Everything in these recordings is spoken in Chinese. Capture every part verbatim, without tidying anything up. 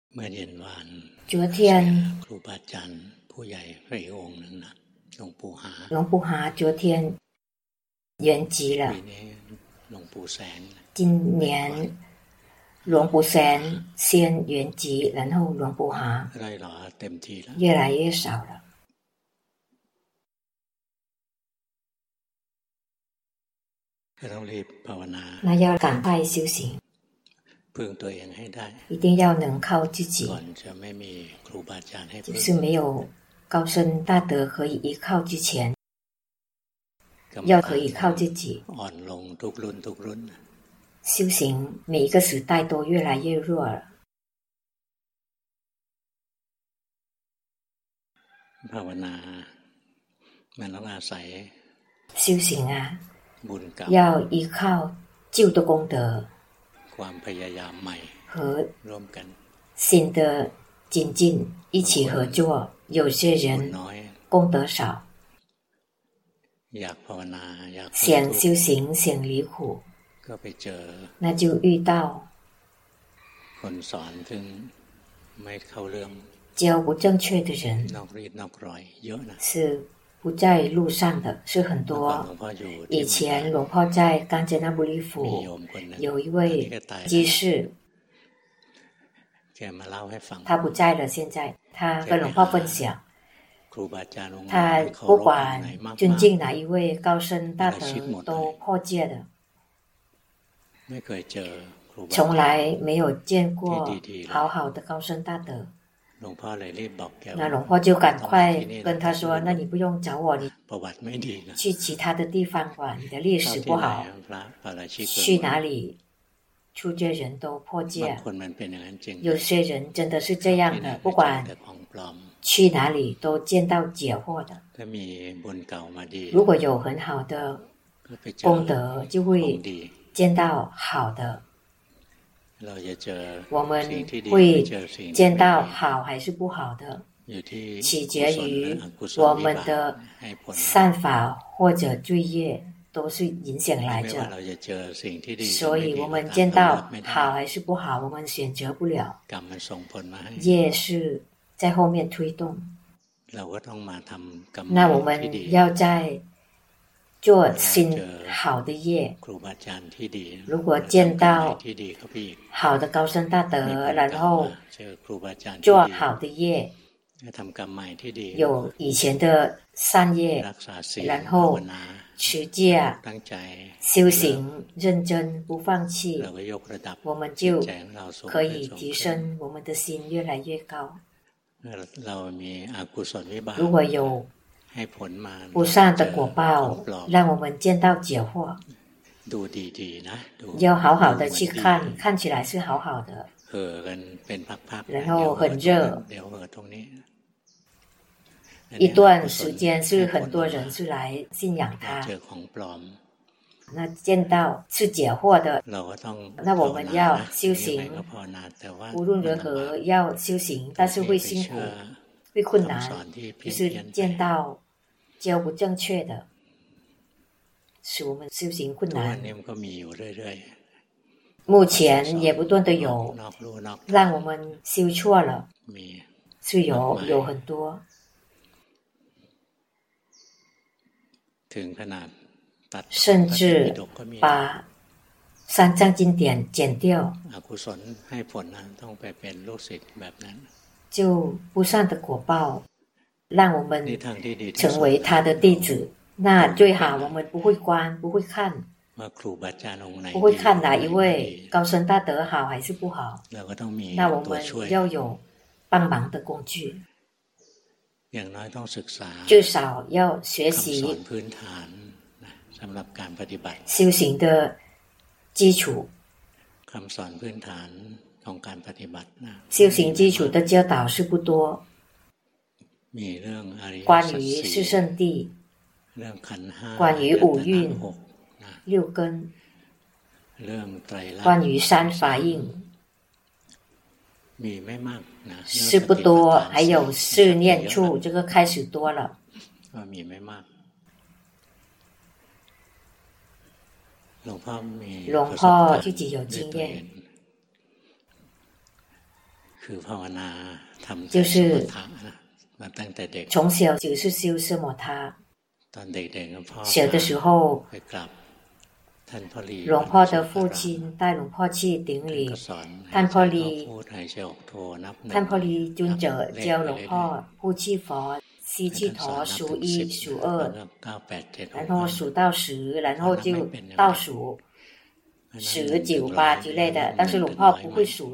เมื่อเย็นวาน昨天ครูบาอาจารย์ผู้ใหญ่พระองค์หนึ่งนะหลวงปู่หาหลวงปู่หา昨天圆寂了ปีนี้หลวงปู่แสน今年หลวงปู่แสน先圆寂然后หลวงปู่หาไร่หล่อเต็มทีแล้ว越来越少了ก็ต้องรีบภาวนา那要赶快修行พึ่งตัวเองให้ได้一定要能靠自己ก่อนจะไม่มีครูบาอาจารย์ให้พึ่ง就是没有高僧大德可以依靠之前要可以靠自己อ่อนลงทุกรุ่นทุกรุ่น修行每一个时代都越来越弱了ภาวนามันต้องอาศัย修行啊บุญเก่า要依靠旧的功德ความพยายามใหม่和ร่วมกัน新的精进一起合作有些人功德少อยากภาวนาอยาก想修行想离苦ก็ไปเจอ那就遇到คนสอนซึ่งไม่เข้าเรื่อง教不正确的人นอกรีดนอกรอยเยอะนะ是不在路上的是很多以前หลวงพ่อ在กาญจนบุรี府有一位居士他不在了现在他跟หลวงพ่อ分享他不管尊敬哪一位高僧大德都破戒的从来没有见过好好的高僧大德那หลวงพ่อ就赶快跟他说那你不用找我你去其他的地方吧你的历史不好去哪里出家人都破戒有些人真的是这样的不管去哪里都见到解惑的如果有很好的功德就会见到好的我们会见到好还是不好的取决于我们的善法或者罪业都是影响来着所以我们见到好还是不好我们选择不了业是在后面推动那我们要在做新好的业如果见到好的高僧大德然后做好的业有以前的善业然后持戒修行认真不放弃我们就可以提升我们的心越来越高如果有不善的果报让我们见到解惑要好好的去看看起来是好好的然后很热一段时间是很多人是来信仰他那见到是解惑的那我们要修行无论如何要修行但是会辛苦会困难就是见到教不正确的使我们修行困难目前也不断的有让我们修错了是有有很多甚至把三藏经典剪掉就不善的果报让我们成为他的弟子那最好我们不会观不会看不会看哪一位高僧大德好还是不好那我们要有帮忙的工具至少要学习修行的基础修行基础的教导是不多关于四圣谛关于五蕴六根关于三法印是不多还有四念处这个开始多了หลวงพ่อ自己有经验就是从小就是修奢摩他。小的时候หลวงพ่อ的父亲带หลวงพ่อ去顶礼ท่านพ่อลีท่านพ่อลี尊者教หลวงพ่อ呼气佛吸气陀数一数二然后数到十然后就倒数十九八之类的但是หลวงพ่อ不会数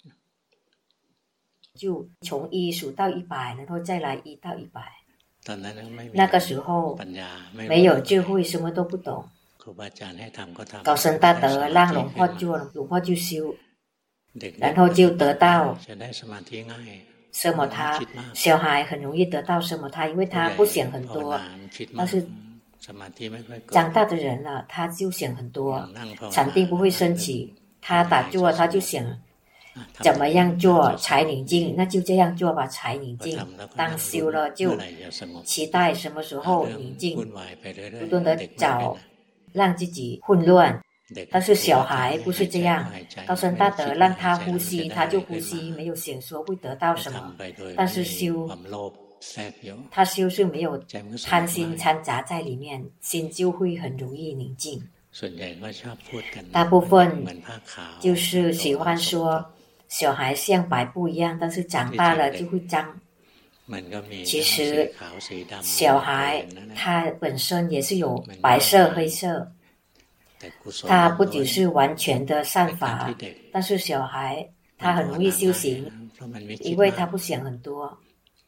就从一数到一百然后再来一到一百那个时候没有智慧什么都不懂高僧大德让หลวงพ่อ做หลวงพ่อ就修然后就得到奢摩他小孩很容易得到奢摩他因为他不想很多但是长大的人了他就想很多禅定不会升起他打坐他就想怎么样做才宁静那就这样做吧才宁静当修了就期待什么时候宁静不断的找让自己混乱但是小孩不是这样高僧大德让他呼吸他就呼吸没有想说会得到什么但是修他修是没有贪心掺杂在里面心就会很容易宁静大部分就是喜欢说小孩像白布一样但是长大了就会脏其实小孩他本身也是有白色黑色他不只是完全的善法但是小孩他很容易修行因为他不想很多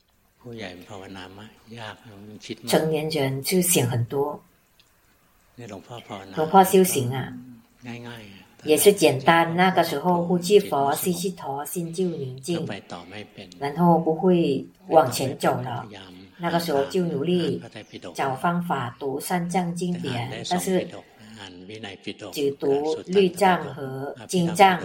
成年人就想很多หลวงพ่อ修行啊也是简单那个时候呼气佛吸气陀心就宁静然后不会往前走了那个时候就努力找方法读三藏经典但是只读律藏和经藏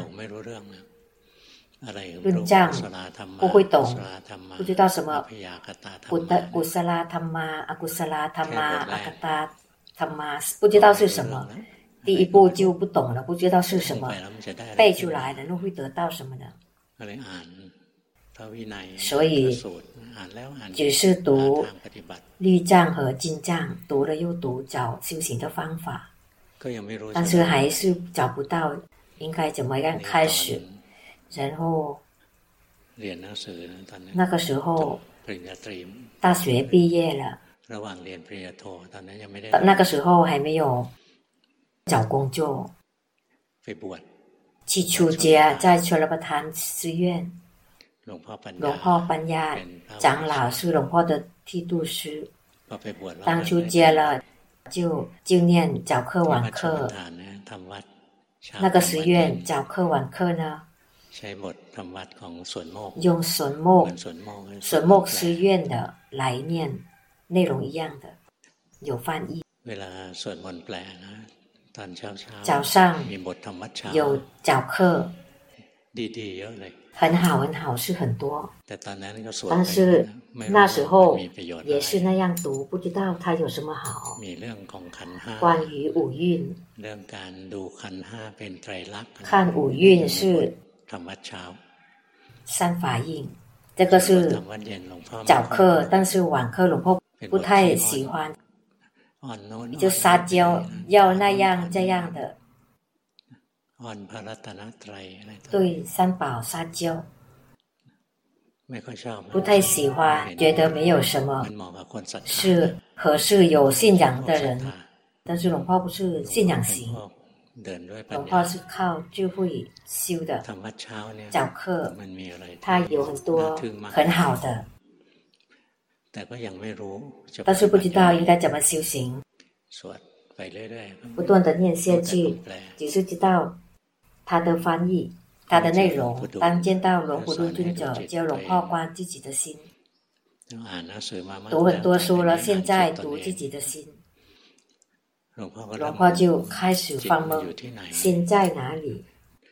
论藏不会懂不知道什么กุศลธรรมะอกุศลธรรมะอคตธรรมะ不知道是什么第一步就不懂了不知道是什么背出来然后会得到什么呢所以只是读律藏和经藏读了又读找修行的方法但是还是找不到应该怎么样开始然后那个时候大学毕业了那个时候还没有找工作去出家在卓尔巴滩寺院หลวงพ่อปัญญา长老是หลวงพ่อ的剃度师当出家了就就念早课晚课那个寺院早课晚课呢用损木损木寺院的来念内容一样的有翻译早上有早课很好很好是很多但是那时候也是那样读不知道它有什么好关于五蕴看五蕴是三法印这个是早课但是晚课หลวงพ่อ不太喜欢就撒娇要那样这样的对三宝撒娇不太喜欢觉得没有什么是合适有信仰的人但是หลวงพ่อ不是信仰型หลวงพ่อ是靠智慧修的早课它有很多很好的但是不知道应该怎么修行不断的念下去只是知道它的翻译它的内容当见到龙普顿尊者教หลวงพ่อ观自己的心读很多书了现在读自己的心หลวงพ่อ就开始发懵心在哪里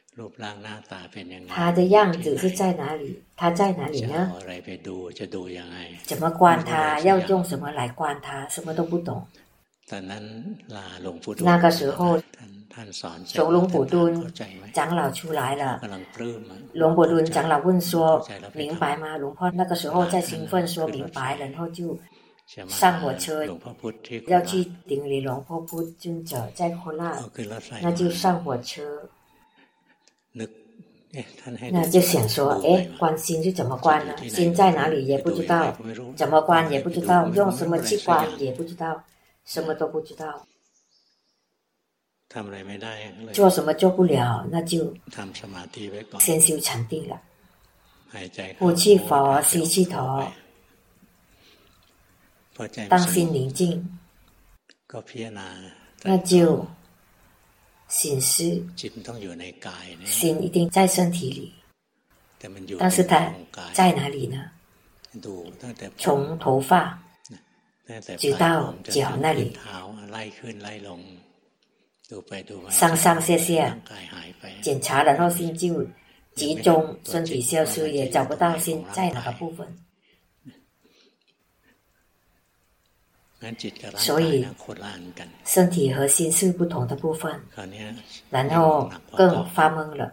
他的样子是在哪里他在哪里呢怎么观他要用什么来观他什么都不懂那个时候从龙普敦长老出来了，龙普敦长老问说明白吗？龙婆那个时候在兴奋说明白，然后就上火车要去顶礼龙婆พุ尊者在โคราช，那就上火车，那就想说诶，关心是怎么关呢？心在哪里也不知道，怎么关也不知道，用什么去关也不知道，什么都不知道，做什么做不了，那就先修禅定了，呼气佛，吸气陀，当心宁静，那就心思心一定在身体里，但是它在哪里呢？从头发直到脚那里，上上下下检查，然后心就集中，身体消失，也找不到心在哪个部分。所以身体和心是不同的部分，然后更发懵了。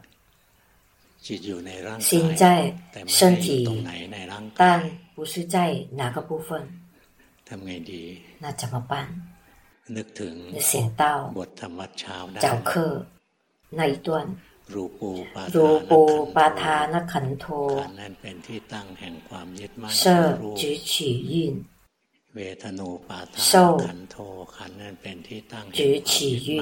心在身体，但不是在哪个部分，那怎么办？想到早课那一段，รูปูปาทานขันโธ摄举起运，受举起运，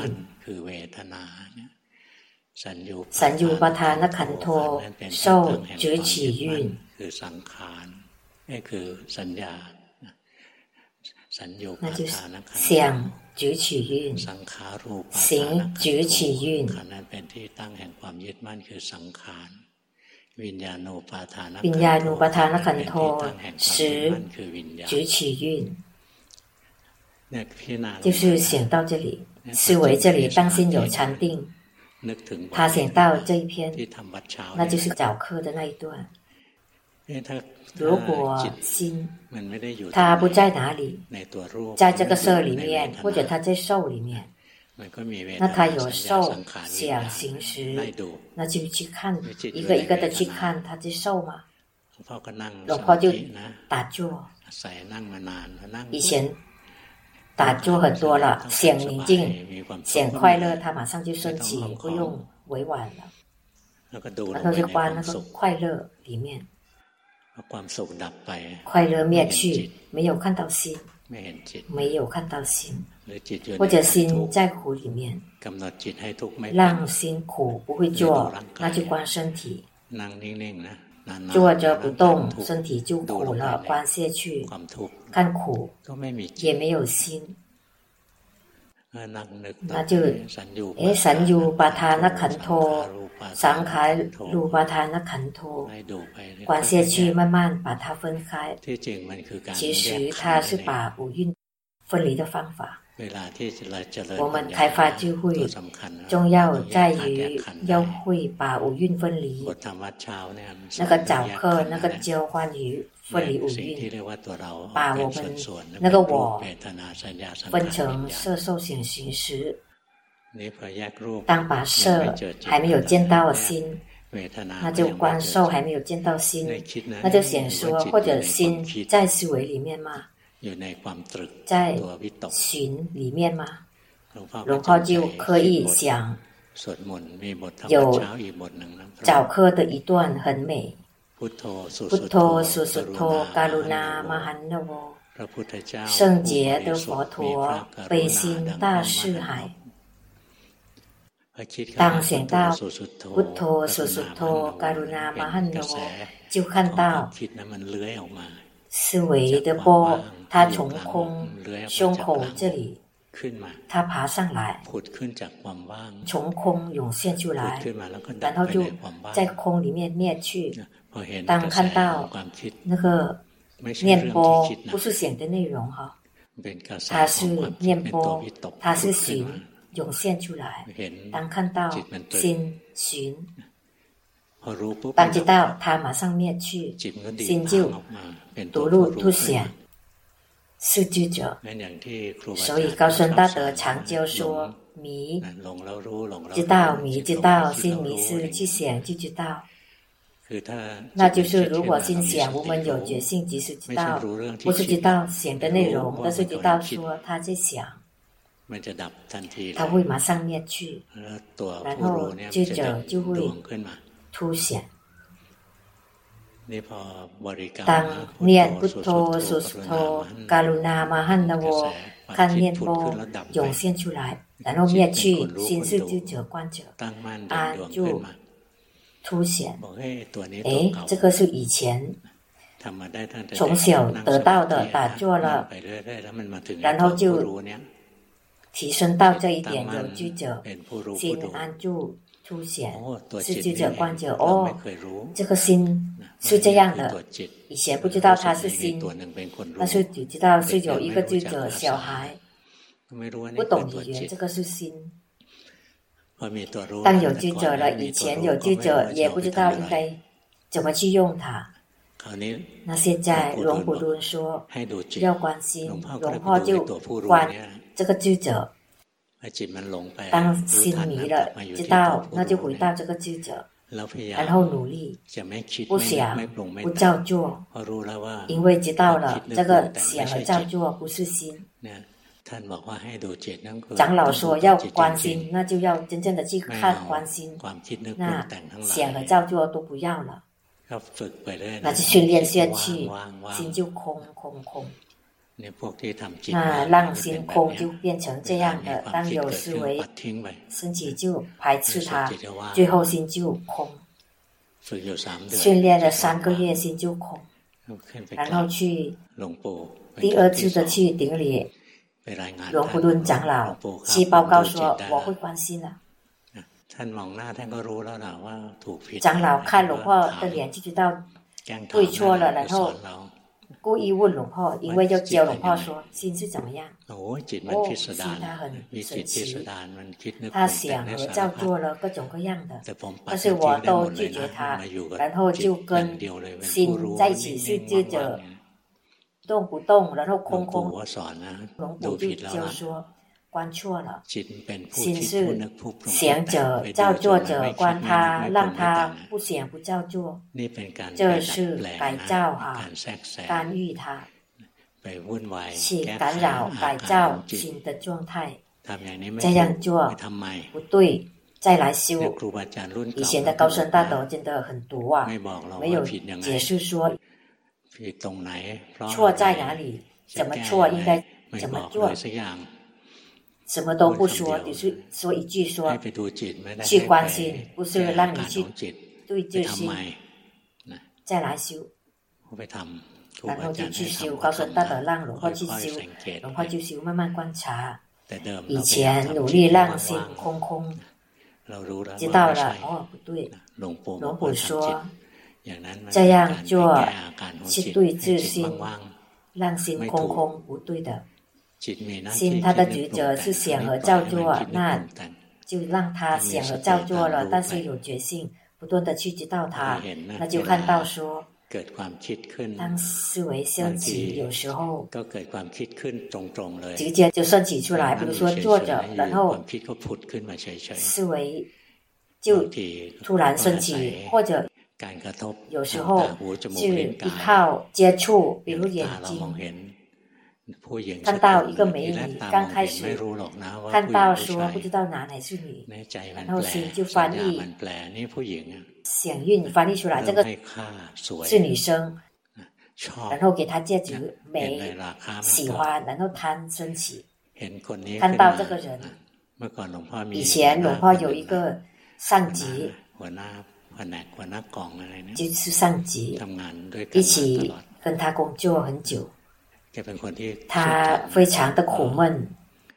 สัญญูปทานขันโธ受举起运，那就是想举起运，行举起运，วิญญาณูปาทานขันโธ十举起运，就是想到这里，思维这里，当心有禅定。他想到这一篇，那就是早课的那一段。如果心它不在哪里，在这个色里面，或者它在受里面，那它有受想行识，那就去看一个一个的去看它在受嘛。龙婆就打坐，以前打坐很多了，想宁静想快乐，他马上就升起，不用委婉了，然后就关那个快乐里面，快乐灭去，没有看到心，没有看到心，或者心在苦里面，让心苦不会做，那就关身体，坐着不动，身体就苦了，关下去看苦，也没有心，那就诶สัญญูปทานขันโธสังขารรูปทานขันโธ关下去，慢慢把它分开。其实它是把五蕴分离的方法。我们开发智慧重要在于要会把五蕴分离，那个早课那个交换于分离五蕴，把我们那个我分成色受想行识。当把色还没有见到心，那就观受还没有见到心，那就想说或者心在思维里面吗？在寻里面吗？龙婆就刻意想有早课的一段很美，พุทโธสุสุโธการุณามหันโว，圣洁的佛陀悲心大四海。当想到พุทโธสุสุโธการุณามหันโว，就看到思维的波，它从空胸口这里，它爬上来，从空涌现出来，然后就在空里面灭去。当看到那个念波，不是想的内容哈，它是念波，它是寻涌现出来。当看到心寻，当知道它马上灭去，心就独入突显， 是智者。所以高僧大德常就说迷知道，迷知道，心迷失去想就知道。那就是如果心想我们有觉性即是知道，不是知道想的内容，但是知道说他在想，他会马上灭去，然后智者就会凸显。当念不陀苏苏陀嘎鲁那玛汉那沃看念波涌现出来，然后灭去，心是智者观者，安住凸显。诶，这个是以前从小得到的，打坐了，然后就提升到这一点，有智者心安住凸显，是智者观者。哦，这个心是这样的，以前不知道它是心，但是只知道是有一个智者，小孩不懂语言，这个是心。当有智者了，以前有智者也不知道应该怎么去用它。那现在龙普顿说要观心，龙婆就观这个智者。当心迷了，知道，那就回到这个智者，然后努力，不想，不造作，因为知道了这个想和造作不是心。长老说要观心，那就要真正的去看观心，那想和造作都不要了，那就训练下去，心就空空空。那让心空就变成这样的，当有思维升起就排斥它，最后心就空。训练了三个月，心就空，然后去第二次的去顶礼龙普顿长老，去报告说我会观心了。长老看龙婆的脸就知道对错了，然后故意问龙婆，因为要教龙婆说心是怎么样。哦，心他很神奇，他想和造作了各种各样的，但是我都拒绝他，然后就跟心在一起，是智者动不动，然后空空。龙普就就说观错了，心是想者造作者，观他，让他不想不造作，这是改造啊，干预他，去干扰改造心的状态。这样做不对，再来修。以前的高僧大德真的很毒啊，没有解释说错在哪里，怎么错应该怎么做，什么都不说，只是说一句说去关心，不是让你去对治心，再来修，然后就去修。高僧大德让龙婆去修，龙婆就修，慢慢观察。以前努力让心空空，知道了，哦不对，龙普说这样做去对治心，让心空空不对的。心他的职责是想和造作，那就让他想和造作了，但是有决心不断的去知道它，那就看到说当思维升起，有时候直接就升起出来，比如说坐着，然后思维就突然升起，或者有时候就依靠接触，比如眼睛看到一个美女，刚开始看到说不知道男还是女，然后心就翻译想韵翻译出来，这个是女生，然后给她戒指美喜欢，然后贪升起，看到这个人，以前龙婆有一个上级，就是上级一起跟他工作很久，他非常的苦闷，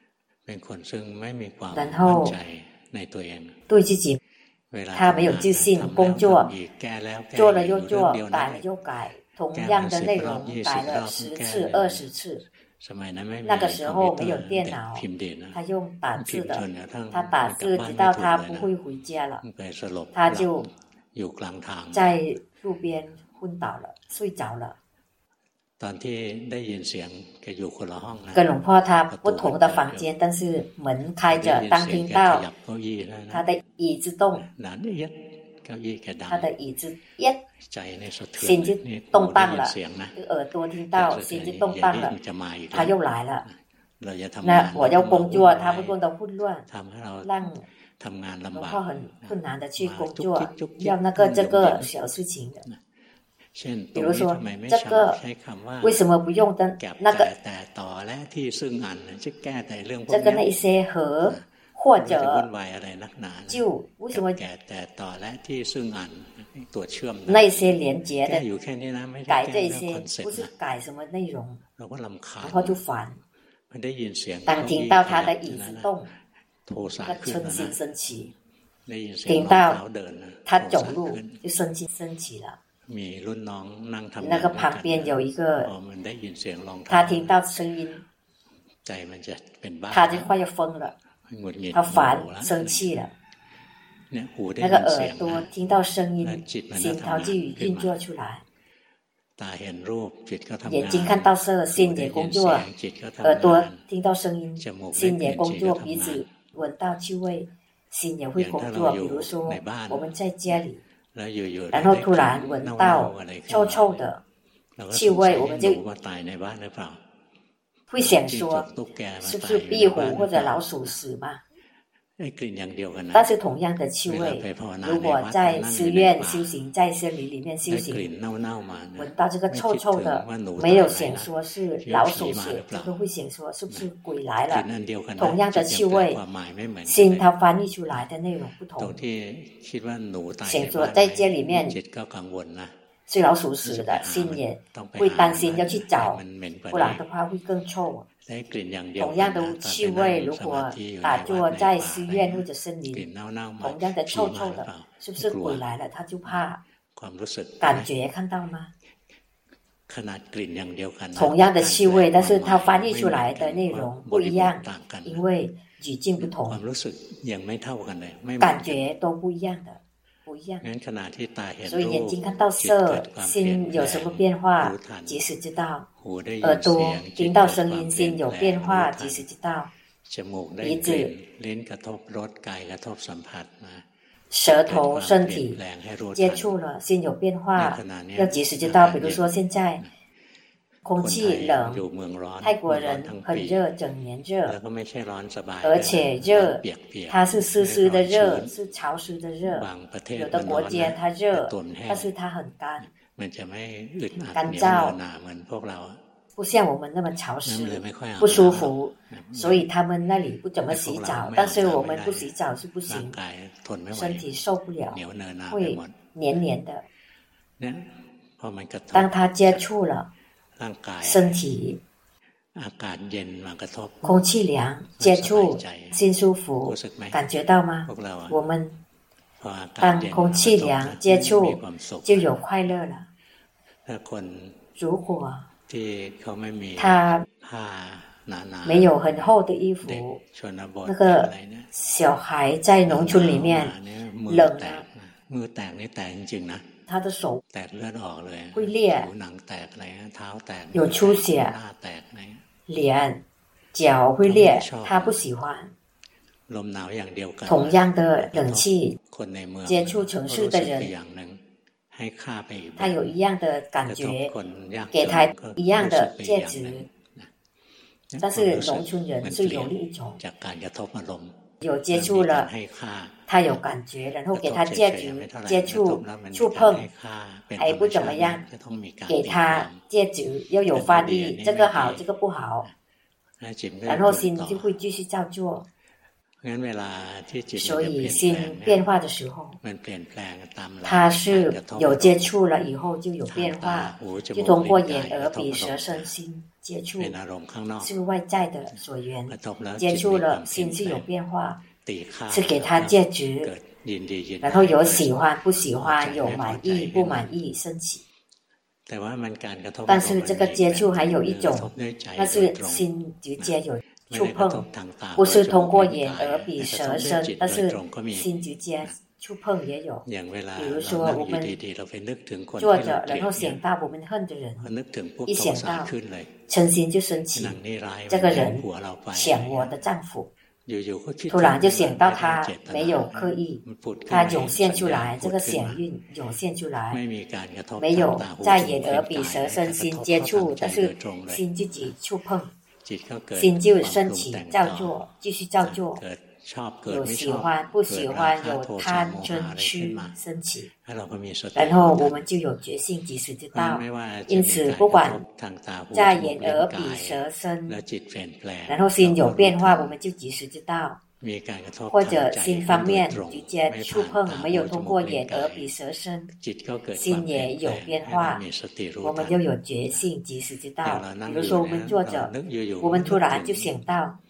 然后对自己他没有自信，工作做了又做，改了又改，同样的内容改了十次二十次。那个时候没有电脑，他用打字的，他打字直到他不会回家了，他就在路边昏倒了，睡着了。 跟龙婆他不同的房间，但是门开着，当听到他的椅子动，他的椅子一心就动荡了，耳朵听到心就动荡了，他又来了。那我要工作，他会变得混乱，让龙婆很困难的去工作，要那个这个小事情的。比如说这个为什么不用的那个这个那些和或者就为什么那些连结的改这些不是改什么内容，然后就烦。当听到他的椅子动，那嗔心升起，听到他走路就嗔心升起了。那个旁边有一个，他听到声音，他就快要疯了，他烦生气了。那个耳朵听到声音，心头就运作出来。眼睛看到色，心也工作；耳朵听到声音，心也工作；鼻子闻到气味，心也会工作。比如说我们在家里，然后突然闻到臭臭的气味，我们就会想说是不是壁虎或者老鼠死嘛？但是同样的气味，如果在寺院修行，在森林里面修行，闻到这个臭臭的，没有想说是老鼠血，这个会想说是不是鬼来了？同样的气味，心它翻译出来的内容不同。想说在这里面是老鼠死的，心也会担心要去找，不然的话会更臭。同样的气味，如果打坐在寺院或者森林，同样的臭臭的，是不是鬼来了？他就怕。感觉看到吗？同样的气味，但是它翻译出来的内容不一样，因为语境不同，感觉都不一样的。不一样，所以眼睛看到色，心有什么变化，及时知道；耳朵听到声音，心有变化，及时知道；鼻子、舌头、身体接触了，心有变化，要及时知道。比如说现在空气冷，泰国人很热，整年热，而且热它是湿湿的热，是潮湿的热。有的国家它热，但是它很干，干燥，不像我们那么潮湿，不舒服，所以他们那里不怎么洗澡，但是我们不洗澡是不行，身体受不了，会黏黏的。当它接触了身体，空气凉，接触心舒服，感觉到吗？我们当空气凉接触就有快乐了。如果他没有很厚的衣服，那个小孩在农村里面冷啊，他的手会裂，有出血，脸、脚会裂，他不喜欢。同样的冷气，接触城市的人，他有一样的感觉，给他一样的戒指，但是农村人是有另一种，有接触了，他有感觉，然后给他戒指，接触触碰还不怎么样，给他戒指又有翻译，这个好，这个不好，然后心就会继续照做。所以心变化的时候，它是有接触了以后就有变化，就通过眼、耳、鼻、舌、身、心接触，是外在的所缘，接触了心是有变化，是给他戒指，然后有喜欢不喜欢，有满意不满意升起。但是这个接触还有一种，那是心直接有触碰，不是通过眼、耳、鼻、舌、身，但是心直接触碰也有。比如说我们坐着然后想到我们恨的人，一想到嗔心就升起，这个人想我的丈夫，突然就想到他没有刻意，他涌现出来，这个想运涌现出来，没有在眼耳鼻舌身心接触，但是心自己触碰，心就升起造作，继续造作，有喜欢不喜欢，有贪嗔痴升起，然后我们就有觉性及时知道。因此不管在眼耳鼻舌身，然后心有变化，我们就及时知道，或者心方面直接触碰，没有通过眼耳鼻舌身，心也有变化，我们就有觉性及时知道。比如说我们坐着，我们突然就想到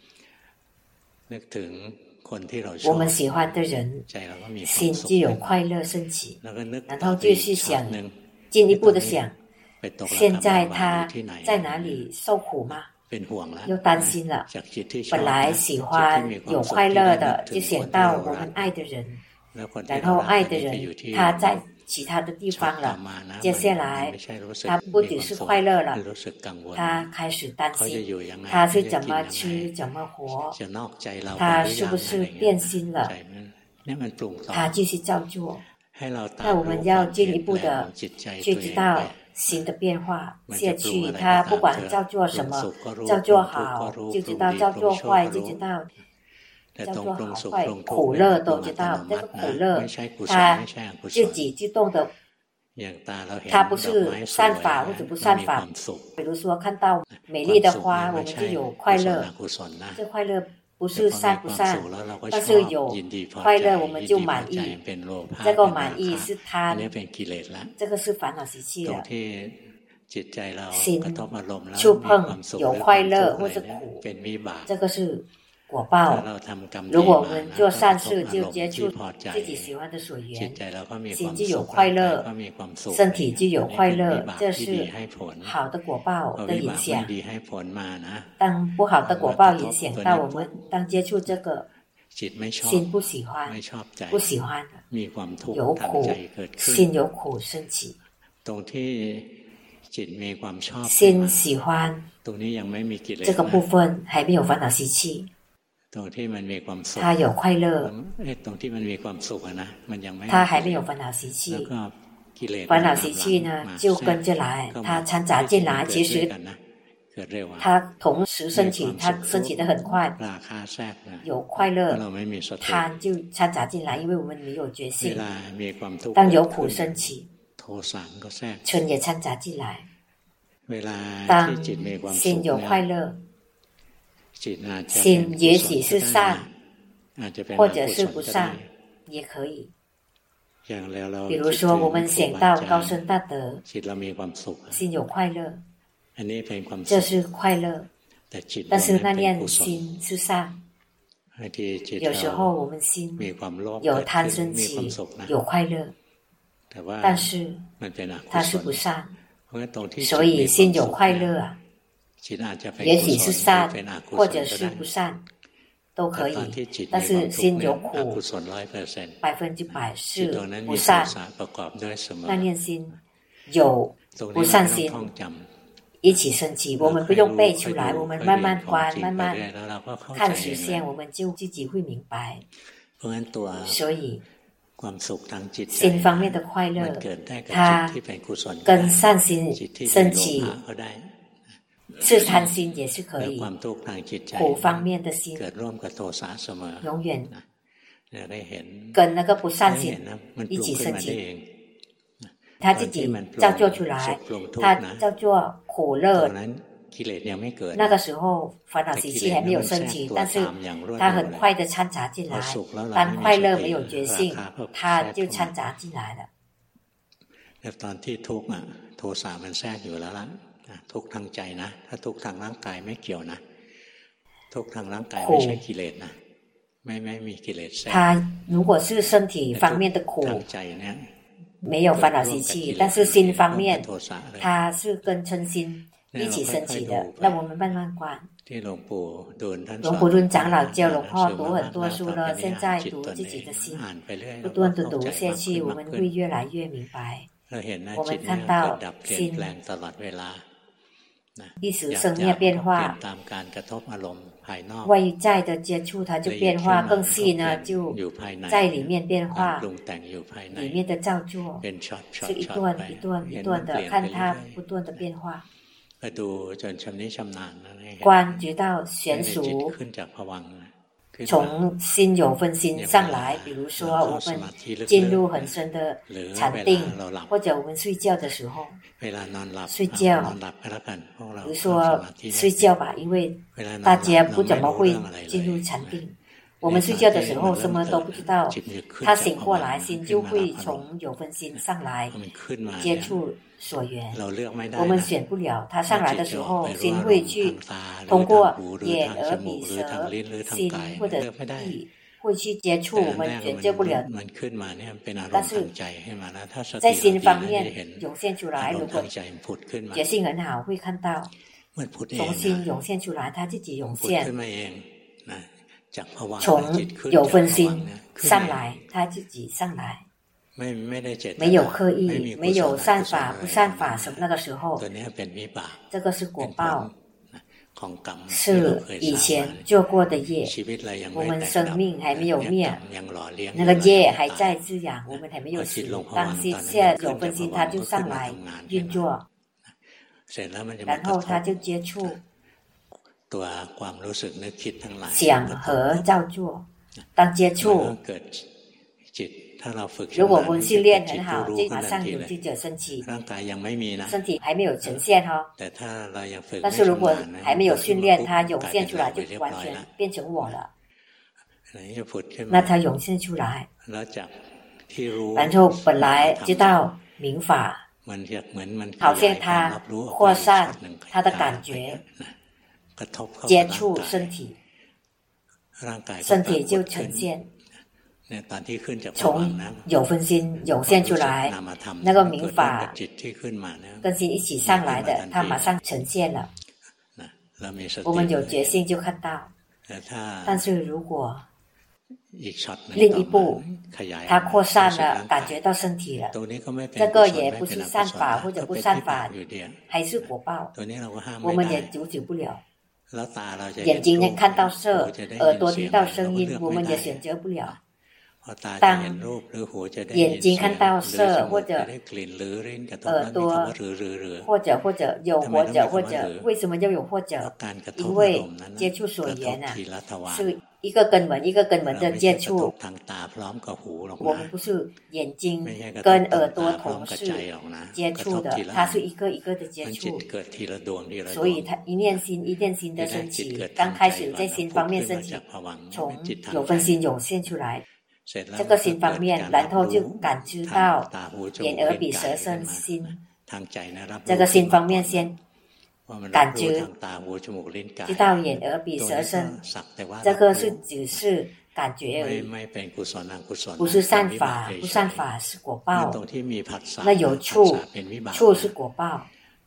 我们喜欢的人，心就有快乐升起，然后就是想进一步的想，现在他在哪里受苦吗？又担心了。本来喜欢有快乐的，就想到我们爱的人，然后爱的人他在其他的地方了，接下来他不只是快乐了，他开始担心他是怎么吃怎么活，他是不是变心了，他继续照做。那我们要进一步的去知道心的变化下去，他不管照做什么，照做好就知道，照做坏就知道，照做好坏苦乐都知道。这个苦乐他自己自动的，他不是善法或者不善法。比如说看到美丽的花，我们就有快乐，这快乐不是善不善，但是有快乐我们就满意，这个满意是贪，这个是烦恼习气了。心触碰有快乐或是苦，这个是果报。如果我们做善事就接触自己喜欢的所缘，心就有快乐，身体就有快乐，这是好的果报的影响。当不好的果报影响到我们，当接触这个心不喜欢不喜欢有苦，心有苦升起，心喜欢这个部分还没有烦恼习气，他有快乐，他还没有烦恼习气，烦恼习气呢就跟着来，他掺杂进来，其实他同时升起，他升起得很快，有快乐，贪就掺杂进来，因为我们没有觉性。当有苦升起，嗔也掺杂进来。当心有快乐，心也许是善，或者是不善，也可以。比如说我们想到高僧大德，心有快乐，这是快乐，但是那念心是善。有时候我们心有贪升起，有快乐，但是它是不善，所以心有快乐啊，也许是善或者是不善都可以，但是心有苦，百分之百是不善。那念心有不善心一起升起，我们不用背出来，我们慢慢观，慢慢看实相，我们就自己会明白。所以心方面的快乐，它跟善心升起，是贪心也是可以，苦方面的心永远跟那个不善心一起升起，他自己造作出来，他叫做苦乐。那个时候烦恼习气还没有升起，但是他很快的掺杂进来，当快乐没有觉性，他就掺杂进来了。 ตอนที่ทุกข์อ่ะโทสะมันแทรกอยู่แล้วล่ะทุกข์ทางใจนะถ้าทุกข์ทางร่างกายไม่เกี่ยวนะทุกข์ทางร่างกายไม่ใช่กิเลสนะไม่ไม่มีกิเลสแทรก他如果是身体方面的苦没有烦恼习气，但是心方面它是跟嗔心一起升起的，那我们慢慢观龙普顿长老教龙婆读很多书了，现在读自己的心，不断的读下去，我们会越来越明白。我们看到心一时生灭变化，外在的接触它就变化，更细呢就在里面变化，里面的造作是一段一段一段的，看它不断的变化。观直到娴熟，从心有分心上来，比如说我们进入很深的禅定，或者我们睡觉的时候，睡觉，比如说睡觉吧，因为大家不怎么会进入禅定。我们睡觉的时候什么都不知道，他醒过来，心就会从有分心上来接触所缘。我们选不了，他上来的时候，心会去通过眼、耳、鼻、舌、心或者意会去接触，我们选择不了。但是在心方面涌现出来，如果觉性很好，会看到从心涌现出来，他自己涌现。从有分心上来，他自己上来，没有刻意，没有善法不善法什么。那个时候，这个是果报，是以前做过的业。我们生命还没有灭，那个业还在滋养，我们还没有死。当下有分心，他就上来运作，然后他就接触想和造作。当接触，如果我们训练很好，就马上有记者升起，身体还没有呈现哈。但是如果还没有训练，它涌现出来就完全变成我了。那它涌现出来，然后本来知道明法，好像它扩散它的感觉，接触身体，身体就呈现。从有分心涌现出来，那个明法跟心一起上来的，它马上呈现了。我们有觉性就看到。但是如果另一步它扩散了，感觉到身体了，这个也不是善法或者不善法，还是果报，我们也阻止不了。眼睛能看到色，耳朵听到声音，我们也选择不了。当眼睛看到色，或者耳朵，或者或者有或者或者，为什么要有或者？因为接触所缘啊，是一个根本一个根本的接触。我们不是眼睛跟耳朵同时接触的，它是一个一个的接触。所以它一念心一念心的升起，刚开始在心方面升起，从有分心涌现出来。这个心方面，然后就感知到眼耳鼻舌身心。这个心方面先感知，知道眼耳鼻舌身，这个是只是感觉而已，不是善法，不善法是果报。那有处，处是果报。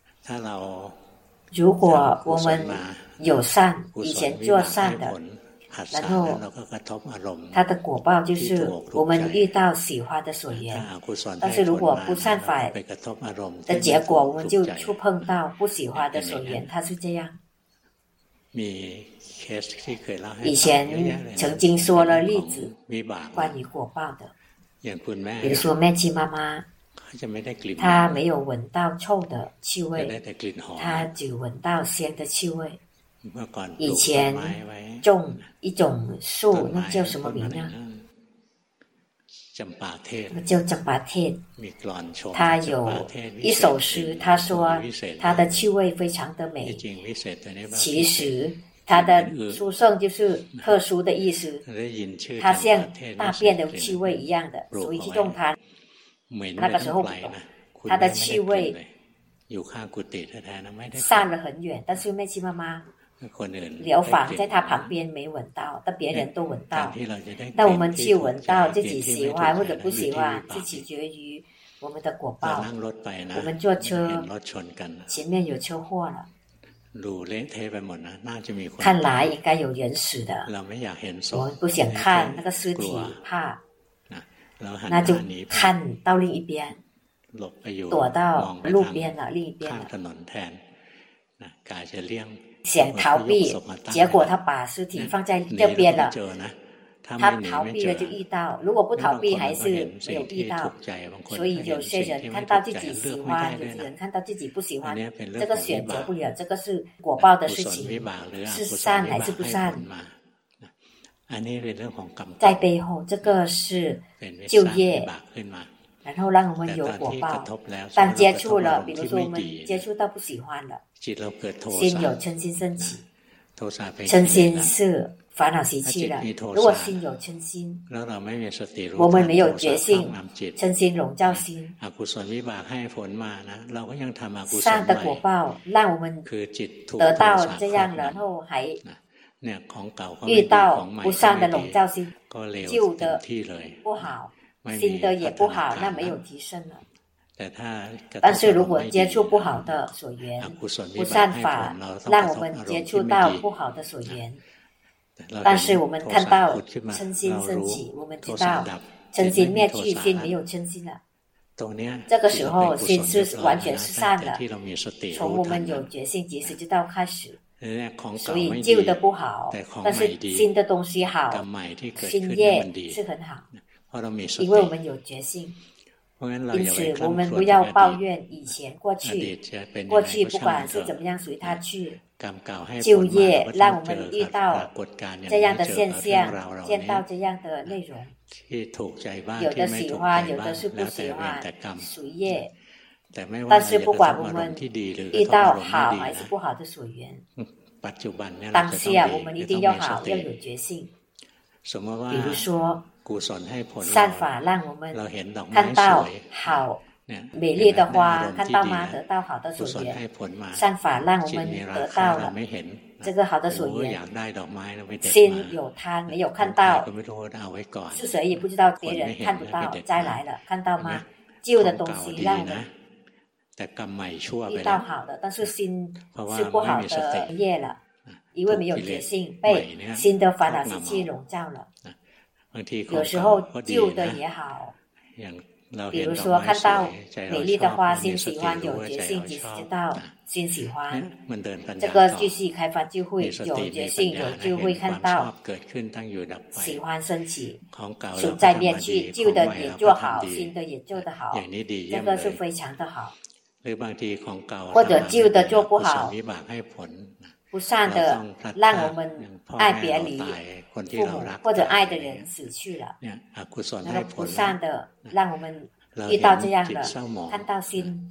如果我们有善，以前做善的。然后它的果报就是我们遇到喜欢的所缘，但是如果不善法的结果，我们就触碰到不喜欢的所缘，它是这样。以前曾经说了例子关于果报的，比如说麦琪妈妈，她没有闻到臭的气味，她只闻到香的气味。以前种一种树，那叫什么名呢？那叫珍巴贴。他有一首诗，他说它的气味非常的美。其实它的殊胜就是特殊的意思，它像大便的气味一样的，所以去种它。那个时候不懂，它的气味散了很远，但是麦琪妈妈疗法在他旁边没闻到，但别人都闻到。但我们去闻到，自己喜欢或者不喜欢，是取决于我们的果报。我们坐车，前面有车祸了， 看来应该有人死的，我们不想看那个尸体，怕，那就看到另一边，躲到路边了，另一边了。想逃避，结果他把尸体放在这边了。他逃避了就遇到，如果不逃避还是没有遇到。所以有些人看到自己喜欢，有些人看到自己不喜欢，这个选择不了，这个是果报的事情，是善还是不善，在背后这个是就业，然后让我们有果报。当接触了，比如说我们接触到不喜欢了，心有嗔心升起，嗔心是烦恼习气了。如果心有嗔心，我们没有觉性，嗔心笼罩心，善的果报让我们得到这样，然后还遇到不善的笼罩心，旧的不好，新的也不好，那没有提升了。但是如果接触不好的所缘，不善法让我们接触到不好的所缘，但是我们看到嗔心升起，我们知道嗔心灭去，心没有嗔心了，这个时候心是完全是善的，从我们有觉性即时知道开始。所以旧的不好，但是新的东西好，新业是很好，因为我们有觉性。因此我们不要抱怨以前过去，过去不管是怎么样随它去，旧业让我们遇到这样的现象，见到这样的内容，有的喜欢，有的是不喜欢，随业。但是不管我们遇到好还是不好的所缘，当下我们一定要好，要有觉性。比如说善法让我们看到好美丽的花，看到吗？得到好的所缘，善法让我们得到了这个好的所缘。心有贪，没有看到，是谁也不知道，别人看不到，摘来了，看到吗？旧的东西让我们遇到好的，但是心是不好的业了，因为没有觉性，被新的烦恼习气笼罩了。有时候旧的也好，比如说看到美丽的花，心喜欢，有觉性即知道心喜欢，这个继续开发就会有觉性，有就会看到喜欢升起，存在灭去，旧的也做好，新的也做得好，这个是非常的好。或者旧的做不好，不善的让我们爱别离父母，或者爱的人死去了，那个不善的让我们遇到这样的，看到心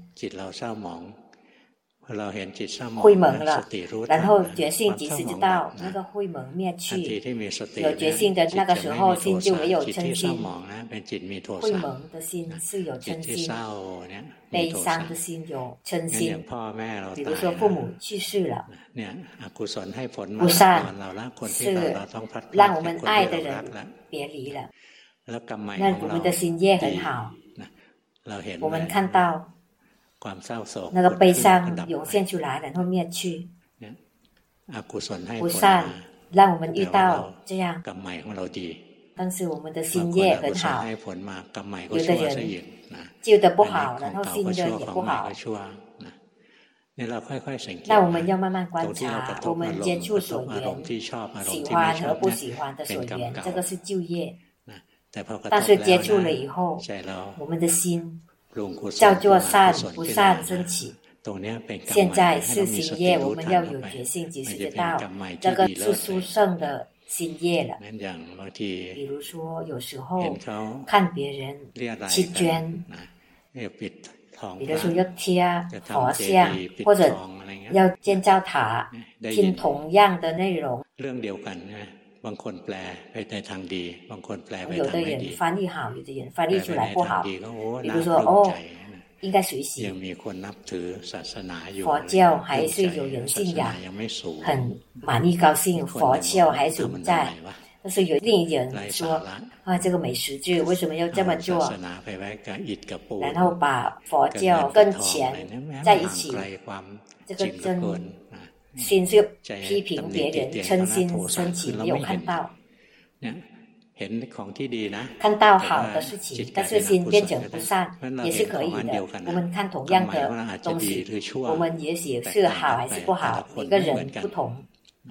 灰蒙了，然后觉性即使知道那个灰蒙灭去，有觉性的那个时候心就没有嗔心，灰蒙的心是有嗔心，悲伤的心有嗔心。比如说父母去世了，不善是让我们爱的人别离了，那我们的心业很好，我们看到那个悲伤涌现出来，然后灭去。不善让我们遇到这样，但是我们的心业很好。有的人旧的不好，然后新的也不好。那我们要慢慢观察，我们接触所缘，喜欢和不喜欢的所缘，这个是旧业。但是接触了以后，我们的心叫做善不善升起，现在是新业，我们要有觉性即是知道这个是殊胜的新业了。比如说有时候看别人去捐，比如说要贴佛像，或者要建造塔，听同样的内容，有的人翻译好，有的人翻译出来不好。比如说哦，应该学习佛教，还是有人信仰，很满意高兴，佛教还存在。但是有另一人说啊，这个没实质，为什么要这么做？然后把佛教跟钱在一起，这个真心是批评别人，嗔心升起没有看到，看到好的事情，但是心变成不善也是可以的。我们看同样的东西，我们也许是好还是不好，每个人不同。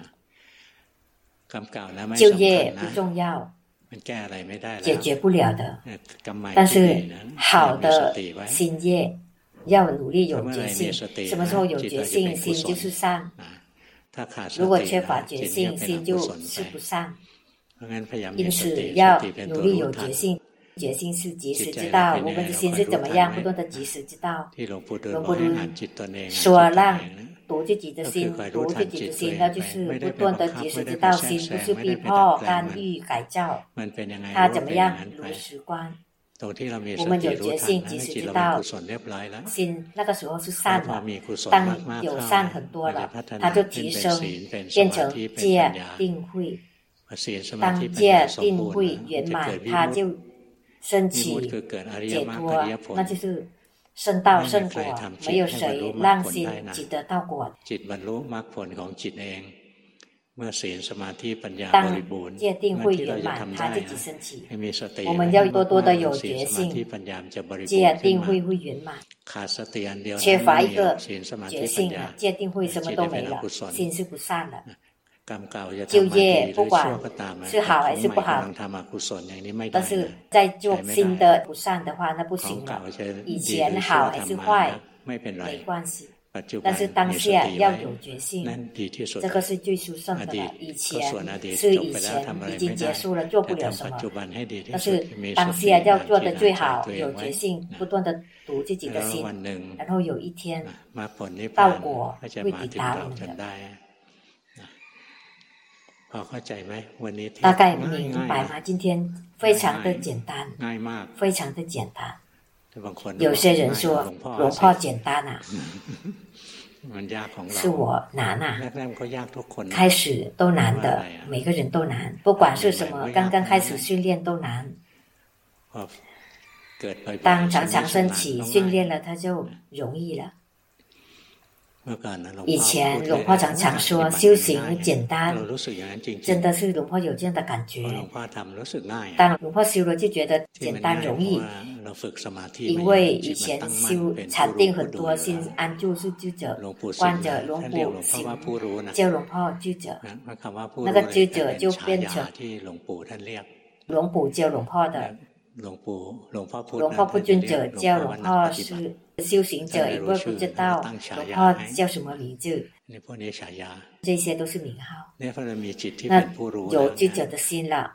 就业不重要，解决不了的，但是好的心业要努力有决心。什么时候有决心，心就是善。如果缺乏决心，心就是不善。因此要努力有决心，决心是及时知道我们的心是怎么样，不断的及时知道。龙婆敦说让读自己的心，读自己的心，那就是不断的及时知道心，不是逼迫、干预、改造。它怎么样？如实观。我们有决心，及时知道心，那个时候是善了。当有善很多了，它就提升，变成戒定慧。当戒定慧圆满，它就升起解脱，那就是圣道圣果。没有谁让心即得到果。当戒定慧圆满，它自己升起。我们要多多的有决心，戒定慧会圆满。缺乏一个决心了，戒定慧什么都没了，心是不善了。就业不管是好还是不好，但是在做新的不善的话，那不行了。以前好还是坏没关系，但是当下要有决心，这个是最殊胜的了。以前是以前已经结束了，做不了什么，但是当下要做的最好，有决心，不断的读自己的心，然后有一天道果会抵达我们的。大概明白吗？今天非常的简单，非常的简单。有些人说龙婆简单啊，是我难啊。开始都难的，每个人都难，不管是什么，刚刚开始训练都难。当常常升起训练了，它就容易了。以前龙婆常常说修行简单，真的是龙婆有这样的感觉。当龙婆修了就觉得简单容易，因为以前修禅定很多，心安住是知者，观者龙婆行，叫龙婆知者，那个知者就变成龙婆叫龙婆的。龙婆不尊者叫龙婆是修行者，因为不知道龙婆叫什么名字，这些都是名号。那有知者的心了，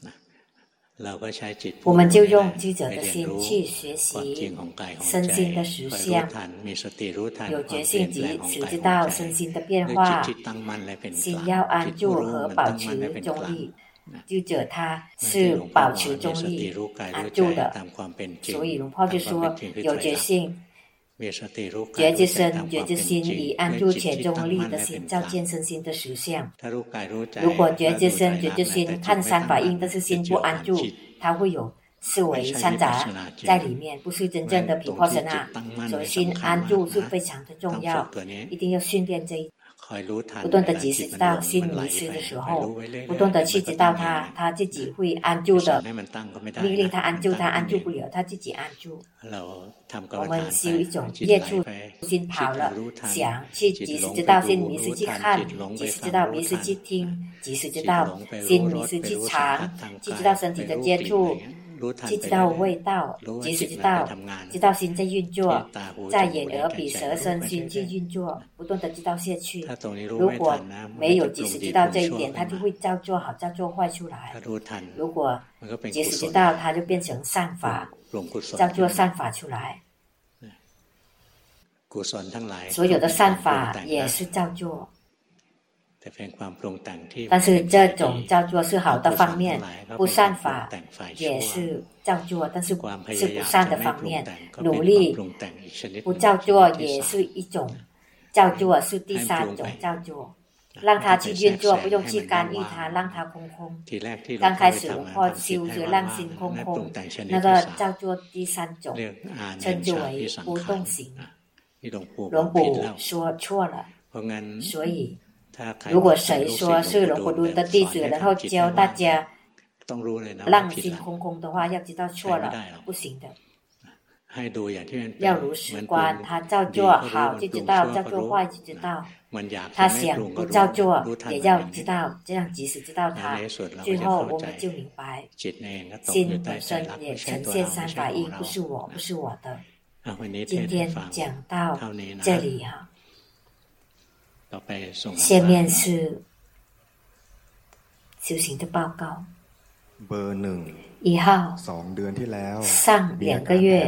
我们就用知者的心去学习身心的实相，有决心及时知道身心的变化，心要安住和保持中立。知者他是保持中立安住的，所以龙婆就说有决心觉知身觉知心，以安住且中立的心照见身心的实相。如果觉知身觉知心看三法印，但是心不安住，它会有思维掺杂在里面，不是真正的毗婆舍那。所以心安住是非常的重要，一定要训练这一不断的及时知道心迷失的时候，不断的去知道它，它自己会安住的。命令它安住，它安住不了，它自己安住。我们修一种业处，心跑了，想去及时知道心迷失去看，及时知道迷失去听，及时知道心迷失去尝，去知道身体的接触，去知道味道，及时知道知道心在运作，在眼耳鼻舌身心去运作，不断的知道下去。如果没有及时知道这一点，它就会照做好照做坏出来。如果及时知道，它就变成善法，照做善法出来。所有的善法也是照做，但是这种照做是好的方面，不善法也是照做，但是是不善的方面。努力不照做也是一种照做，是第三种照做，让它去运作，不用去干预它，让它空空。刚开始龙婆修是让心空空，那个照做第三种称之为不动行。龙婆说错了， 所以如果谁说是龙婆顿的弟子，然后教大家让心空空的话，要知道错了，不行的。要如实观，他照做好就知道，照做坏就知道。他想不照做也要知道，这样即使知道他，最后我们就明白，心本身也呈现三法印，不是我，不是我的。今天讲到这里哈，下面是修行的报告。一号，上两个月，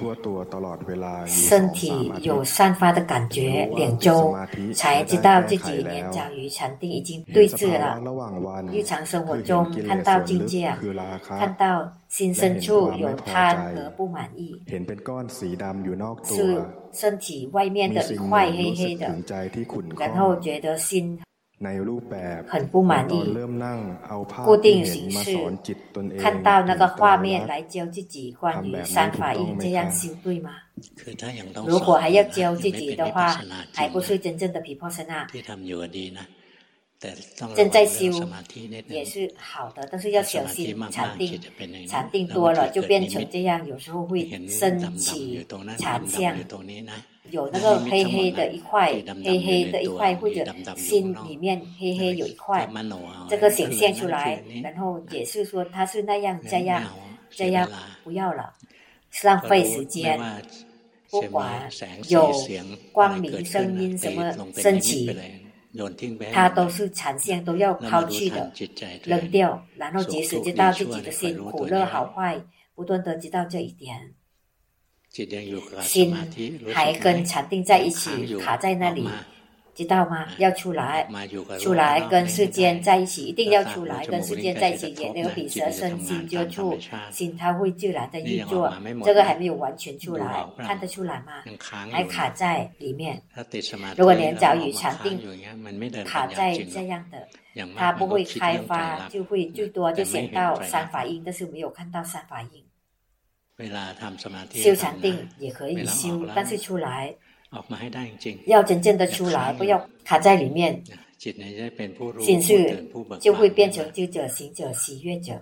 身体有散发的感觉，两周才知道自己年长于禅定已经对峙了。日常生活中看到境界，看到心深处有贪和不满意，是身体外面的一块黑黑的，然后觉得心很不满意，固定形式看到那个画面来教自己关于三法印，这样修对吗？如果还要教自己的话，还不是真正的毗婆舍那。正在修也是好的，但是要小心禅定，禅定多了就变成这样，有时候会升起禅相，有那个黑黑的一块，黑黑的一块，或者心里面黑黑有一块，这个显现出来，然后解释说它是那样这样这样，不要了，浪费时间。不管有光明声音什么升起，它都是禅相，都要抛弃的，扔掉，然后即使知道自己的心苦乐好坏，不断的知道这一点，心还跟禅定在一起，卡在那里，知道吗？要出来，出来跟世间在一起，一定要出来跟世间在一起，眼耳鼻舌身心接触，心它会自然的运作，这个还没有完全出来，看得出来吗？还卡在里面。如果连早与禅定卡在这样的，它不会开发，就会最多就显到三法印，但是没有看到三法印。修禅定也可以修，但是出来要真正的出来，不要卡在里面，心是就会变成知者、行者、喜悦者。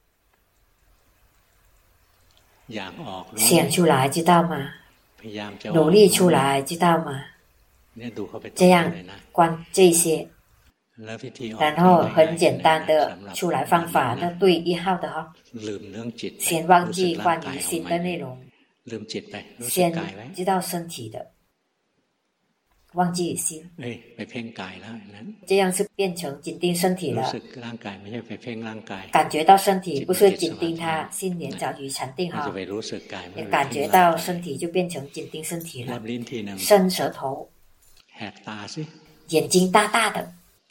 想出来知道吗？努力出来知道吗？这样观这些，然后很简单的出来方法，那对一号的哈，先忘记关于心的内容，先知道身体的。忘记心，这样是变成紧盯身体了。感觉到身体不是紧盯它，心连着于禅定哈，也感觉到身体就变成紧盯身体了。伸舌头，眼睛大大的。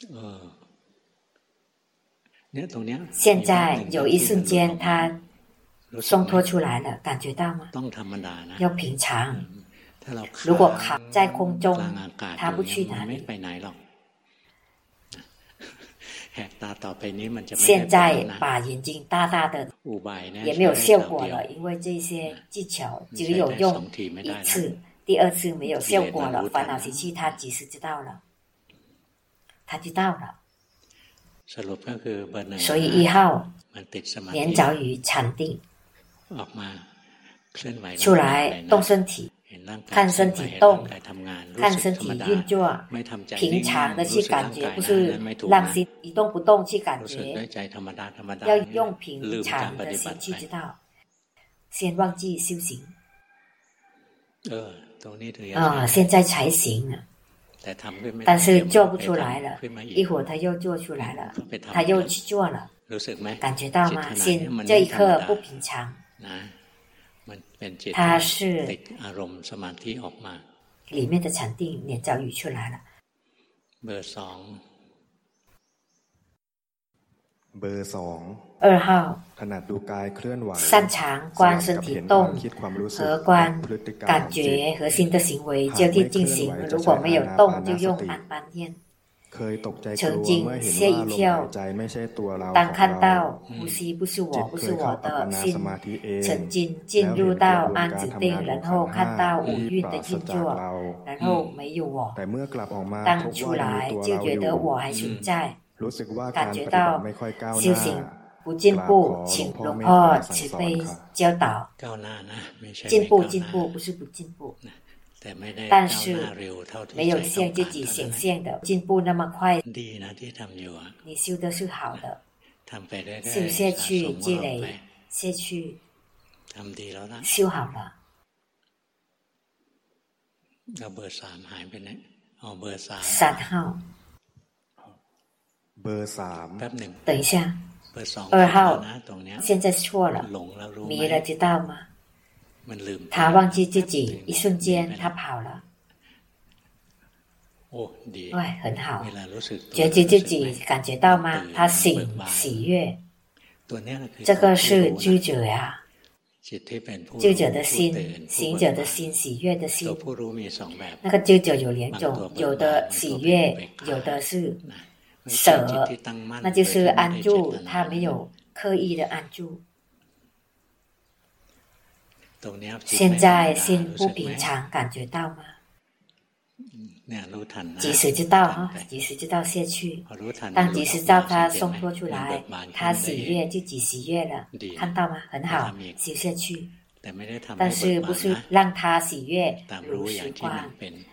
现在有一瞬间，它松脱出来了，感觉到吗？要平常。如果卡在空中，他不去哪里。现在把眼睛大大的也没有效果了，因为这些技巧只有用一次，第二次没有效果了。烦恼习气他即使知道了，他知道了。所以一号连着于禅定，出来动身体。看身体动，看身体运作，平常的去感觉，不是让心一动不动去感觉，要用平常的心去知道。先忘记修行，啊，现在才行了，但是做不出来了，一会儿他又做出来了，他又去做了，感觉到吗？心这一刻不平常。它是里面的禅定念教语出来了。二号擅长观身体动和观感觉和新的行为交替进行，如果没有动就用安般念， 曾经吓一跳，当看到呼吸不是我，不是我的心，曾经进入到安止定，然后看到五蕴的运作，然后没有我。当出来就觉得我还存在，感觉到修行不进步，请龙婆慈悲教导。进步进步不是不进步，但是没有像自己想象的进步那么快。你修的是好的，修下去积累下去，修好了。三号，等一下，二号现在错了，迷了知道吗？他忘记自己，一瞬间他跑了。喂，很好，觉知自己感觉到吗？他醒喜悦，这个是知者呀，知者的心，行者的心，喜悦的心。那个知者有两种，有的喜悦，有的是舍，那就是安住，他没有刻意的安住。现在心不平常，感觉到吗？及时知道哈，及时知道下去。当及时照他送脱出来，他喜悦自己喜悦了，看到吗？很好，修下去。但是不是让他喜悦如实观。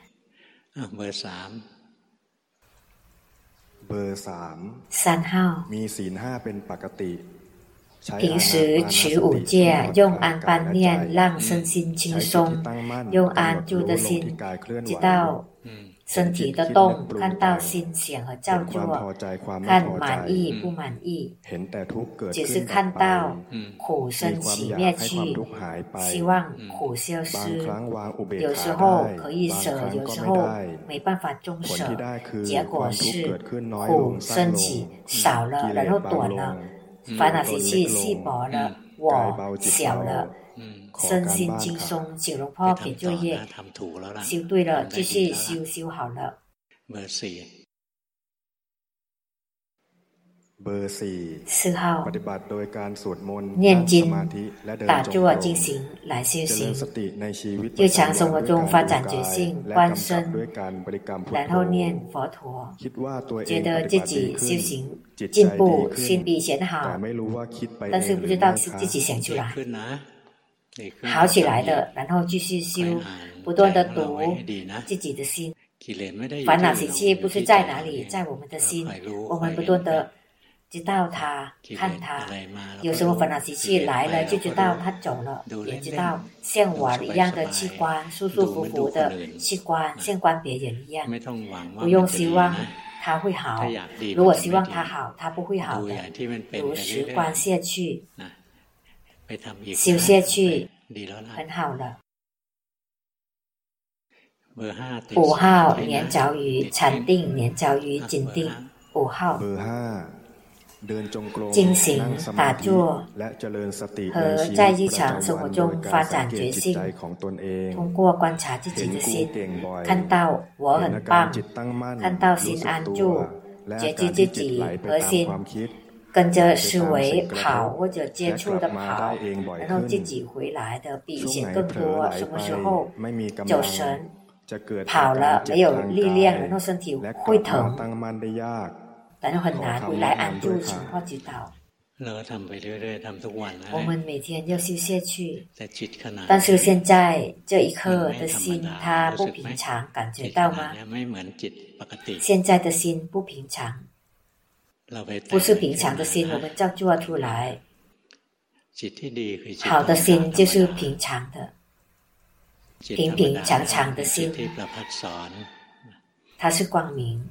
三号。平时持五戒，用安般念让身心轻松，用安住的心知道身体的动，看到心想和造作，看满意不满意，只是看到苦生起灭去，希望苦消失。有时候可以舍，有时候没办法终舍，结果是苦升起少了，然后短了。烦恼习气细薄了，我小了，身心轻松，请龙婆给作业，修对了，继续修，修好了。四号，念经、打坐、进行来修行，日常生活中发展觉性、观身，然后念佛陀，觉得自己修行进步，心比以前好，但是不知道是自己想出来，好起来的，然后继续修，不断的读自己的心，烦恼习气不是在哪里，在我们的心，我们不断的知道它，看它，有时候烦恼习气来了就知道它走了，也知道像我一样的器官，舒舒服服的器官，像观别人一样，不用希望它会好，如果希望它好，它不会好的，如实观下去，修下去，很好了。五号年着于禅定，年着于紧定。五号进行打坐和在日常生活中发展觉性，通过观察自己的心，看到我很棒，看到心安住，觉知自己和心跟着思维跑或者接触的跑，然后自己回来的比以前更多。什么时候走神跑了没有力量，然后身体会疼，然后很难回来安住，请或知道。我们每天要修下去，但是现在这一刻的心它不平常，感觉到吗？现在的心不平常，不是平常的心，我们造作出来。好的心就是平常的，平平常常的心，它是光明。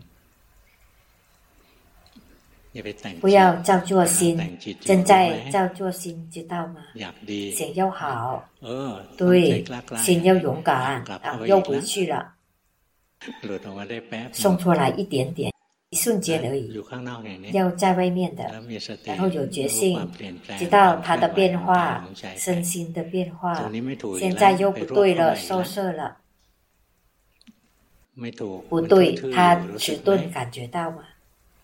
不要造作心，正在造作心，知道吗？想要好，对，心要勇敢，啊，又回去了，送出来一点点，一瞬间而已，要在外面的，然后有决心，知道它的变化，身心的变化，现在又不对了，收摄了， 不对，他迟钝感觉到吗？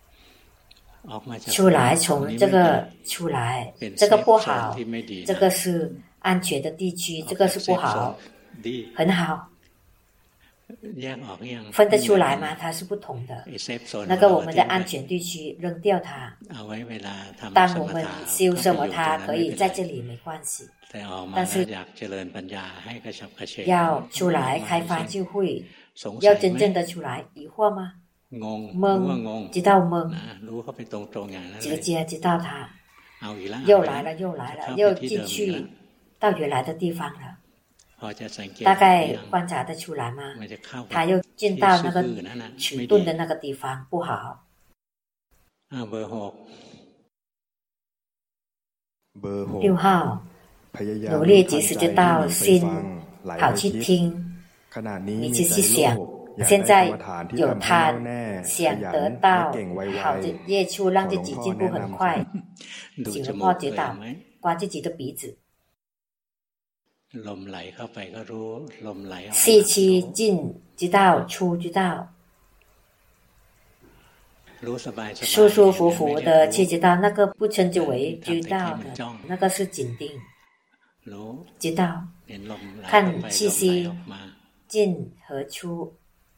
出来，从这个出来，这个不好，这个是安全的地区，这个是不好，很好，分得出来吗？它是不同的。那个我们的安全地区扔掉它，当我们修什么它可以在这里没关系，但是要出来开发就会，要真正的出来疑惑吗？懵，知道懵，直接知道它又来了又来了，又进去到原来的地方了。大概观察得出来吗？他又进到那个迟钝的那个地方，不好。六号，努力即使知道心跑去听，你只是想，现在有贪，想得到好的业处，让自己进步很快，请龙婆指导，刮自己的鼻子。吸气进知道，出知道，舒舒服服的去知道，那个不称之为知道的，那个是紧盯，知道，看气息进和出，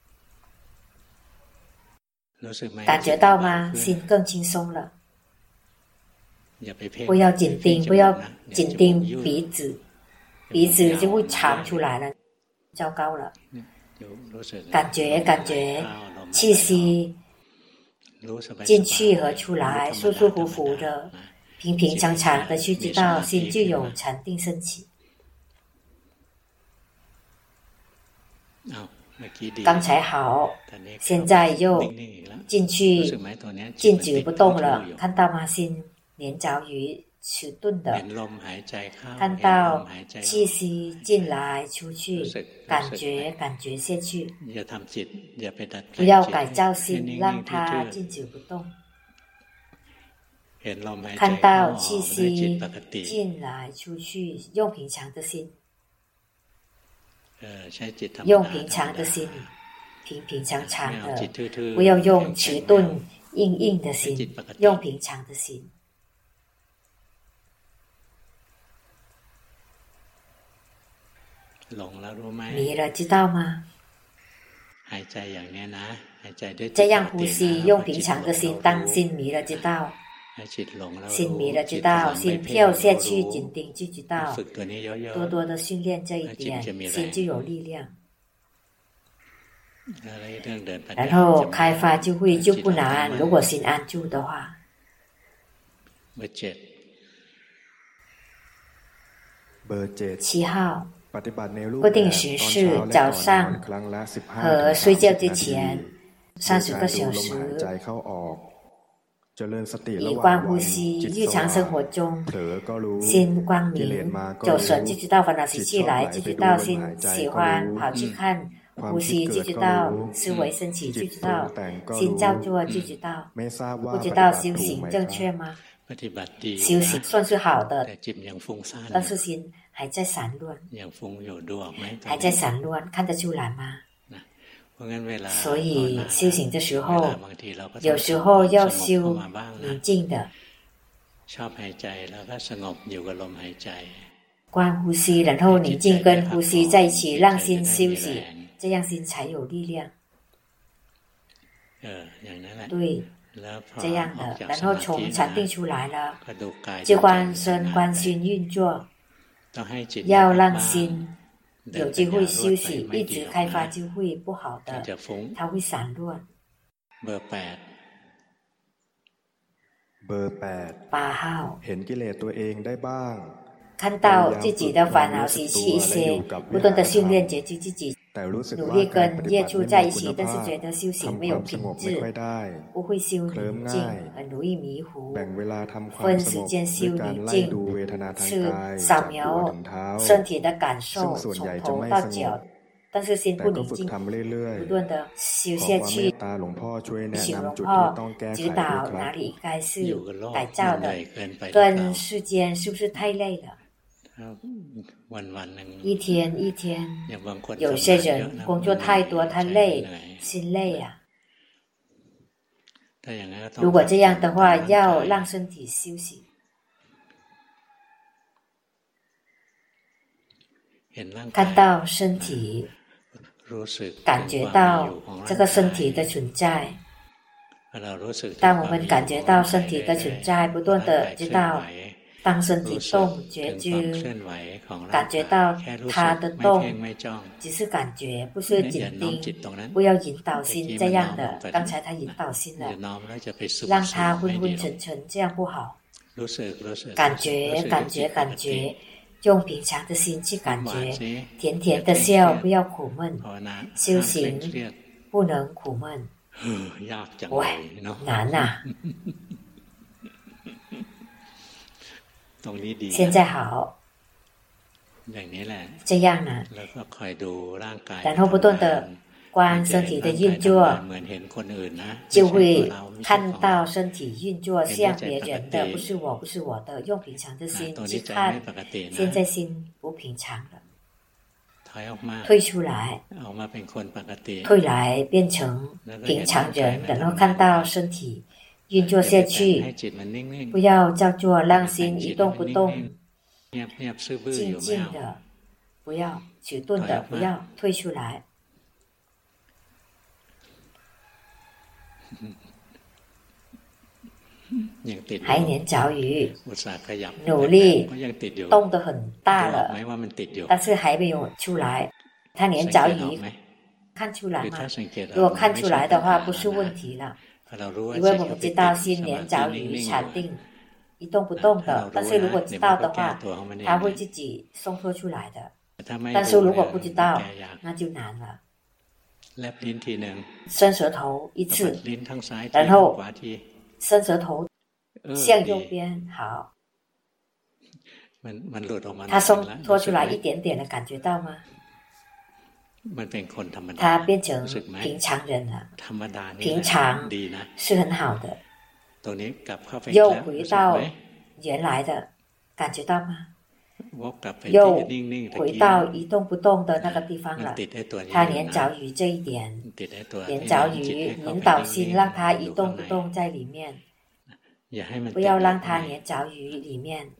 感觉到吗？心更轻松了。不要紧盯，不要紧盯鼻子。鼻子就会长出来了，糟糕了。感觉感觉气息进去和出来，舒舒服服的，平平常常的去知道，心就有禅定升起。刚才好，现在又进去静止不动了，看到吗？心连着于迟钝的，看到气息进来出去，感觉感觉下去，不要改造心，让它静止不动。看到气息进来出去，用平常的心，用平常的心，平平常常的，不要用迟钝硬硬的心，用平常的心。迷了知道吗？这样呼吸，用平常的心，当心迷了知道，心迷了知道，心跳下去紧盯就知道，多多的训练这一点，心就有力量。然后开发就会就不难，如果心安住的话。七号，固定时是早上和睡觉之前三十个小时，以观呼吸，日常生活中心光明，走神就知道烦恼习气来，就知道心喜欢跑去看呼吸，就知道思维升起，就知道心造作，就知道。不知道修行正确吗？修行算是好的，但是心还在散乱，还在散乱，看得出来吗？所以修行的时候，有时候要修宁静的，观呼吸，然后宁静跟呼吸在一起，让心休息，这样心才有力量。对，这样的，然后从禅定出来了，就观身观心运作，要让心有机会休息，一直开发就会不好的，它会散乱。八号，看到自己的烦恼习气一些，不断的训练觉知自己，努力跟业处在一起，但是觉得修行没有品质，不会修宁静，很容易迷糊。分时间修宁静，是扫描身体的感受，从头到脚，但是心不宁静，不断的修下去。请龙婆指导哪里该是改造的，跟世间是不是太累了？ 一天一天，有些人工作太多，他累，心累啊。如果这样的话，要让身体休息。看到身体，感觉到这个身体的存在。当我们感觉到身体的存在，不断的知道，当身体动，觉知，感觉到它的动，只是感觉，不是紧盯，不要引导心这样的。刚才他引导心了，让他昏昏沉沉，这样不好。感觉，感觉，感觉。用平常的心去感觉，甜甜的笑，不要苦闷。修行不能苦闷。喂，难啊！现在好，这样呢，然后不断的观身体的运作，就会看到身体运作像别人的，不是我，不是我的。用平常的心去看，现在心不平常了，退出来，退来变成平常人，然后看到身体运作下去，不要叫做让心一动不动，静静的，不要迟钝的，不要退出来。还黏着鱼，努力动得很大了，但是还没有出来。他黏着鱼，看出来吗？如果看出来的话，不是问题了，因为我们知道心黏着鱼禅定一动不动的。但是如果知道的话，他会自己松脱出来的。但是如果不知道，那就难了。伸舌头一次，然后伸舌头向右边，好。他松脱出来一点点的，感觉到吗？他变成平常人了。平常是很好的，又回到原来的，感觉到吗？又回到一动不动的那个地方了。他黏着于这一点，黏着于引导心，让他一动不动在里面，不要让他黏着于里面。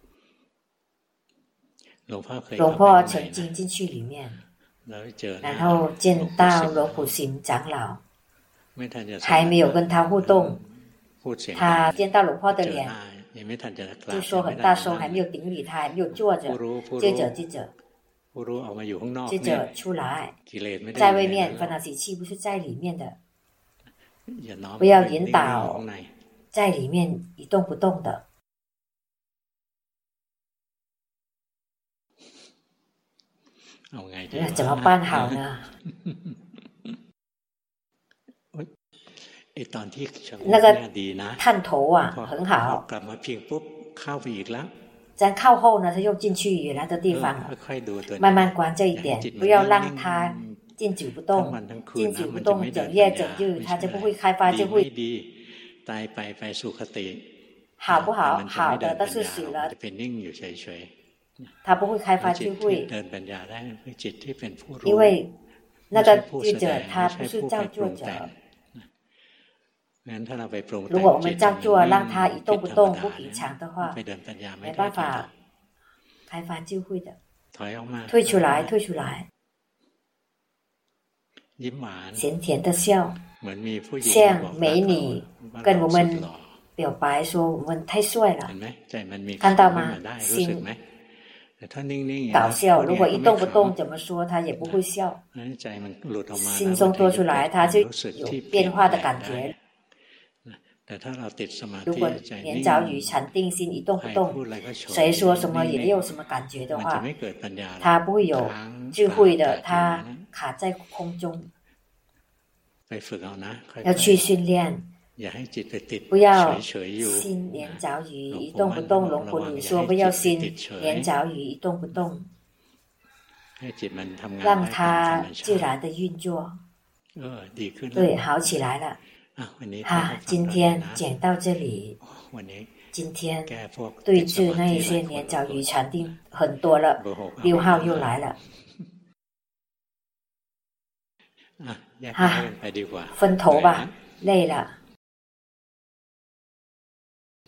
龙婆曾经进去里面，然后见到龙普行长老，还没有跟他互动，他见到龙婆的脸就说很大声，还没有顶礼他，还没有坐着，接着接着接着出来，在外面烦恼习气不是在里面的，不要引导在里面一动不动的。那怎么办好呢？那个探头啊很好，但靠后呢他又进去原来的地方了。慢慢观这一点，不要让他静止不动，静止不动整夜整日，他就不会开发，就会好不好？好的，但是死了他不会开发智慧，因为那个智者他不是造作者。如果我们造作让他一动不动不平常的话，没办法开发智慧的。退出来，退出来，甜甜的笑，像美女跟我们表白说我们太帅了，看到吗？心搞笑，如果一动不动怎么说他也不会笑，心中多出来他就有变化的感觉。如果黏着于禅定心一动不动，谁说什么也没有什么感觉的话，他不会有智慧的，他卡在空中。要去训练，不要心黏着于一动不动。龙婆你说不要心黏着于一动不动，让它自然的运作。对，好起来了。啊，今天讲到这里， 今天对治那一些黏脚与禅定很多了，六号又来了。啊，分头吧，累了。